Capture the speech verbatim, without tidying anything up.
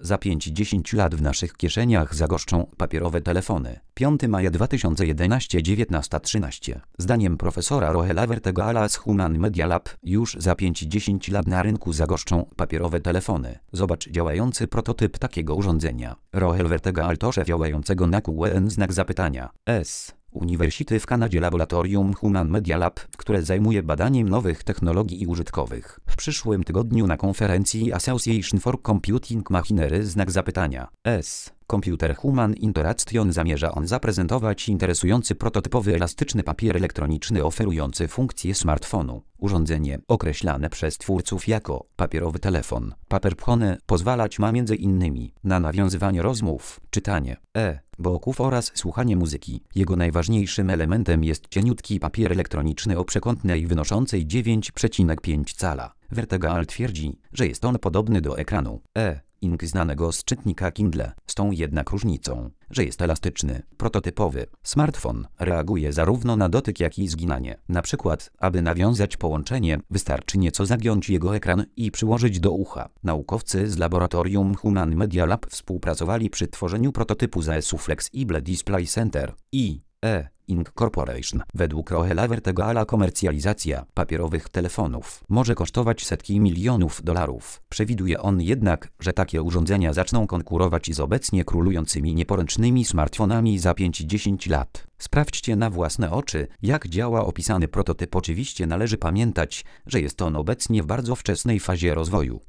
Za pięć do dziesięciu lat w naszych kieszeniach zagoszczą papierowe telefony. piątego maja dwa tysiące jedenastego, dziewiętnasta trzynaście. Zdaniem profesora Rohela Vertegala z Human Media Lab już za pięć do dziesięciu lat na rynku zagoszczą papierowe telefony. Zobacz działający prototyp takiego urządzenia. Rohel Vertegal to szef działającego na Q E N znak zapytania S. University w Kanadzie laboratorium Human Media Lab, które zajmuje badaniem nowych technologii i użytkowych. W przyszłym tygodniu na konferencji Association for Computing Machinery znak zapytania S. Computer Human Interaction zamierza on zaprezentować interesujący prototypowy elastyczny papier elektroniczny oferujący funkcję smartfonu. Urządzenie, określane przez twórców jako papierowy telefon, Paperphone, pozwalać ma między innymi na nawiązywanie rozmów, czytanie e-booków oraz słuchanie muzyki. Jego najważniejszym elementem jest cieniutki papier elektroniczny o przekątnej wynoszącej dziewięć przecinek pięć cala. Vertegal twierdzi, że jest on podobny do ekranu e-ink znanego z czytnika Kindle, z tą jednak różnicą, że jest elastyczny, prototypowy. Smartfon reaguje zarówno na dotyk, jak i zginanie. Na przykład, aby nawiązać połączenie, wystarczy nieco zagiąć jego ekran i przyłożyć do ucha. Naukowcy z laboratorium Human Media Lab współpracowali przy tworzeniu prototypu z A S U Flexible Display Center i E. Ink Corporation. Według Rohela Vertegala komercjalizacja papierowych telefonów może kosztować setki milionów dolarów. Przewiduje on jednak, że takie urządzenia zaczną konkurować z obecnie królującymi nieporęcznymi smartfonami za pięć do dziesięciu lat. Sprawdźcie na własne oczy, jak działa opisany prototyp. Oczywiście należy pamiętać, że jest on obecnie w bardzo wczesnej fazie rozwoju.